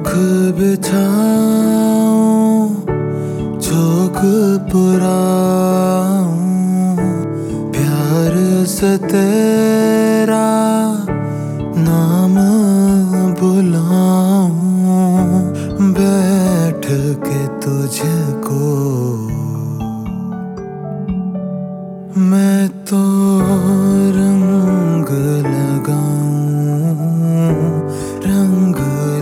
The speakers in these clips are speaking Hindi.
रुख बिछाऊं, चौक पुराऊं, प्यार से तेरा नाम बुलाऊं, बैठ के तुझको मैं तो रंग लगाऊं, रंग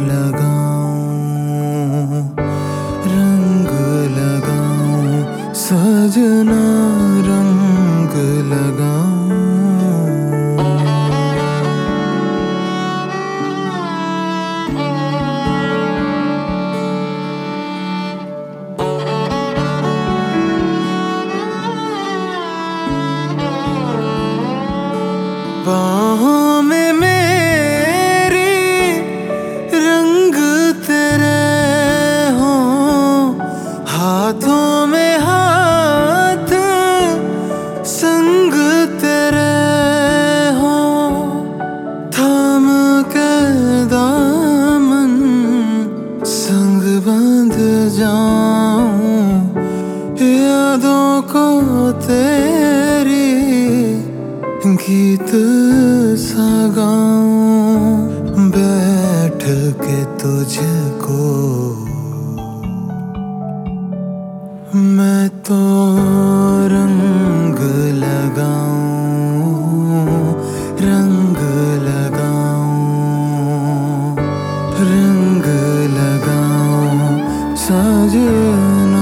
लगाऊं, रंग लगाऊं, सजना रंग लगाऊं। बाहों में मेरी रंग तेरे हों, हाथों में हाथ संग तेरे हों, थाम के दामन संग बंध जाऊं, यादों को तेरी गीत सा गाऊं, बैठ के तुझको मैं तो रंग लगाऊं, रंग लगाऊं, रंग लगाऊं, सजना।